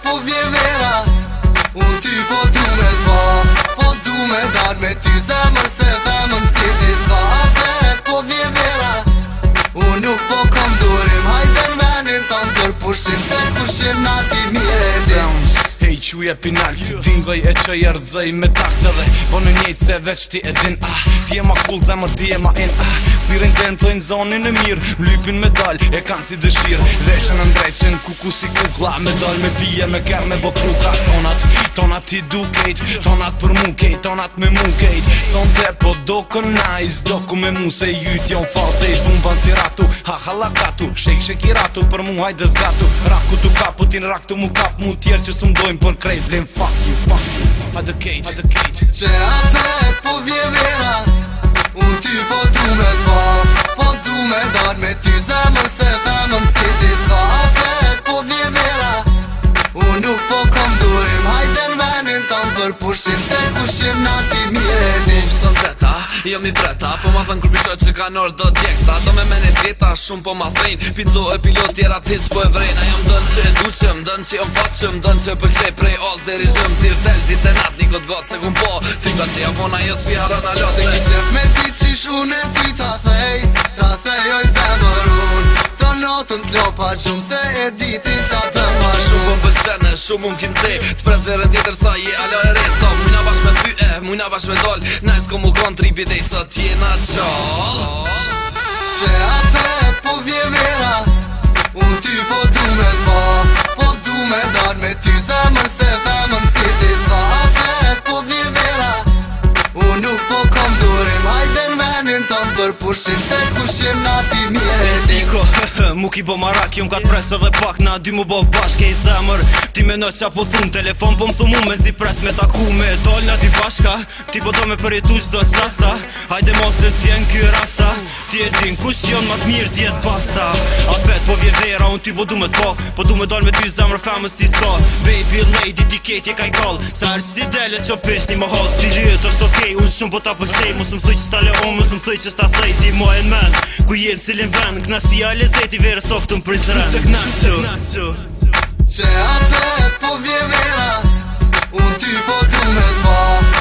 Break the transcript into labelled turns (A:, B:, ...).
A: po vje vera, unë ty po du me t'pa, po du me dar me ty zemër se femën si ti s'ka afet. Po vje vera, unë nuk po kom durim, hajde n'venin tanë për pushim, se pushim na ti mire dim.
B: Hej quja pinal, ty dingoj e që jërdzoj me takte dhe po në njejtë se veç ti e din. Ti e ma kull zemër, ti e ma in. Thirin të në thojnë zonin e mirë, mlypin me dal, e kanë si dëshirë. Veshën në ndrejqen, kuku si kukla, me dal me pije, me kër, me bo kruka. Tonat ti du kejt, tonat për mu kejt, tonat me mu kejt. Son ter po do kënajs, do ku me mu se jyt jon falce i bumban si ratu. Ha halakatu, shek i ratu, për mu hajde zgatu. Raku tu kapu, tin rak tu mu kap mu tjerë që së mdojnë për krejt. Blin fuck you, hajde kejt.
A: Që apet po vje vera, unë ty po du me t'pa, po du me dar me ty zemër se femën si ti s'ka afet. Po vje vera, unë nuk po kom durim, hajde n'venin tanë për pushim, se pushim na ti mire dim.
C: Sën teta, jom i dreta, po ma thën kur bishoj që ka nërë do djeksta. Do me mene dreta, shumë po ma thejn, pizzo e pilot tjera tis po e vrejna. Jom dënë që e duqëm, dënë që jom fatëshëm, dënë që e pëlqej prej os deri zhëm. Thirë tel, dit e nat, një gotë gotë se kum po, tripa që japona jës pjara në lose.
A: Se ki qef me ti qish unë e ty ta thej oj zemër unë. Të notën t'lopa gjumë se e diti qa të ma
C: Shumë më pëlqene, shumë më kince, t'pres verën tjetër sa je ala e resa. Mujna bash me ty mujna bash me dol, najs ko mu kon tripi dhe i sot tjena qall.
A: Që apet po vje vera, unë ty po du me t'pa, po du me dar me ty zemër se femën si ti s'ka afet. Po vje vera, unë nuk po kom durim, hajde n'venin tanë për pushim, se pushim na ti mire dim.
D: Mu ki bo marak, jom ka t'pres edhe pak, na dy mu bo bashke i zemër. Ti me në qa po thun, telefon po m'thu mu me zi pres me taku me dol na dy bashka. Ti po do me përjetu qdo qasta, hajde mos e s'djen ky rasta. Ti e din kush jon ma t'mirë djet basta. Apet po vje vera, unë ty po du me t'po, po du me dol me ty zemër femës ti s'ka. Baby lady, ti kejtje ka i kall, sa herë që ti dele qo pish një më hall. Sti lyet është okej, unë shumë po ta pëlqej, mos m'thuj që s'ta leon, mos m'thuj që s'ta thej. Ti mo e n'men, ku jenë cilin ven, knasia e lezeti verë so këtu m'prizren.
A: Që apet po vje vera, unë ty po du me t'pa,